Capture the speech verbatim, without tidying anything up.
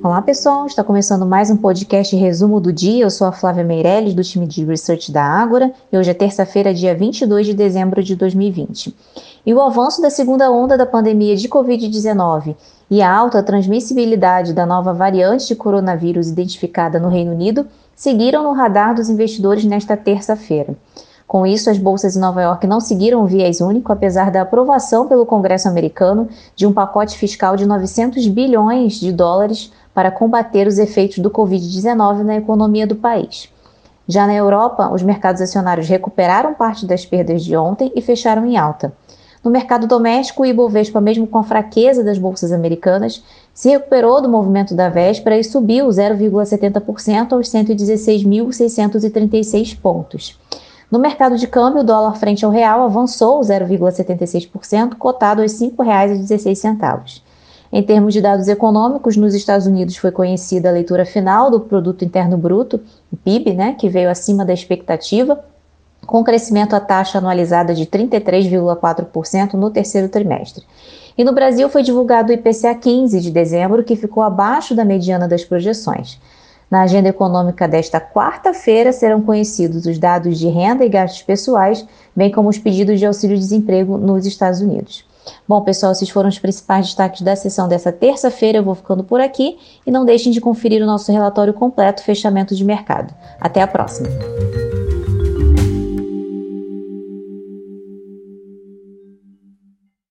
Olá pessoal, está começando mais um podcast resumo do dia. Eu sou a Flávia Meirelles, do time de Research da Ágora, e hoje é terça-feira, dia vinte e dois de dezembro de dois mil e vinte. E o avanço da segunda onda da pandemia de covid dezenove e a alta transmissibilidade da nova variante de coronavírus identificada no Reino Unido seguiram no radar dos investidores nesta terça-feira. Com isso, as bolsas em Nova York não seguiram o viés único, apesar da aprovação pelo Congresso americano de um pacote fiscal de novecentos bilhões de dólares para combater os efeitos do covid dezenove na economia do país. Já na Europa, os mercados acionários recuperaram parte das perdas de ontem e fecharam em alta. No mercado doméstico, o Ibovespa, mesmo com a fraqueza das bolsas americanas, se recuperou do movimento da véspera e subiu zero vírgula setenta por cento aos cento e dezesseis mil seiscentos e trinta e seis pontos. No mercado de câmbio, o dólar frente ao real avançou zero vírgula setenta e seis por cento, cotado aos cinco reais e dezesseis centavos. Em termos de dados econômicos, nos Estados Unidos foi conhecida a leitura final do Produto Interno Bruto, o P I B, né, que veio acima da expectativa, com crescimento à taxa anualizada de trinta e três vírgula quatro por cento no terceiro trimestre. E no Brasil foi divulgado o I P C A quinze de dezembro, que ficou abaixo da mediana das projeções. Na agenda econômica desta quarta-feira serão conhecidos os dados de renda e gastos pessoais, bem como os pedidos de auxílio-desemprego nos Estados Unidos. Bom, pessoal, esses foram os principais destaques da sessão dessa terça-feira. Eu vou ficando por aqui e não deixem de conferir o nosso relatório completo fechamento de mercado. Até a próxima!